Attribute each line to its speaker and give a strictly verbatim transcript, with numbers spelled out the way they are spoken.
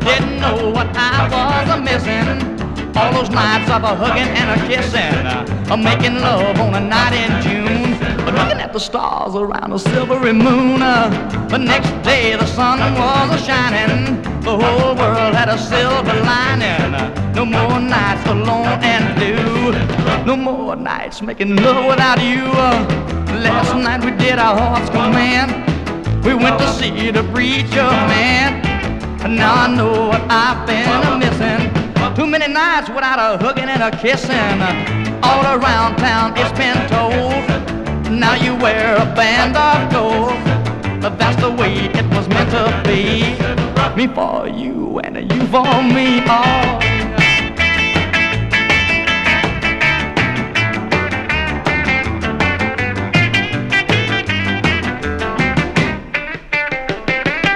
Speaker 1: didn't know what I was a missing. All those nights of a hugging and a kissing, uh, making love on a night in June, but looking at the stars around a silvery moon. Uh, the next day the sun was a shining, the whole world had a silver lining. Uh, no more nights alone and blue, no more nights making love without you. Uh, last night we did our heart's command. We went to see the preacher man. Now I know what I've been missing. Too many nights without a hugging and a kissing. All around town it's been told, now you wear a band of gold. That's the way it was meant to be. Me for you and you for me. Oh.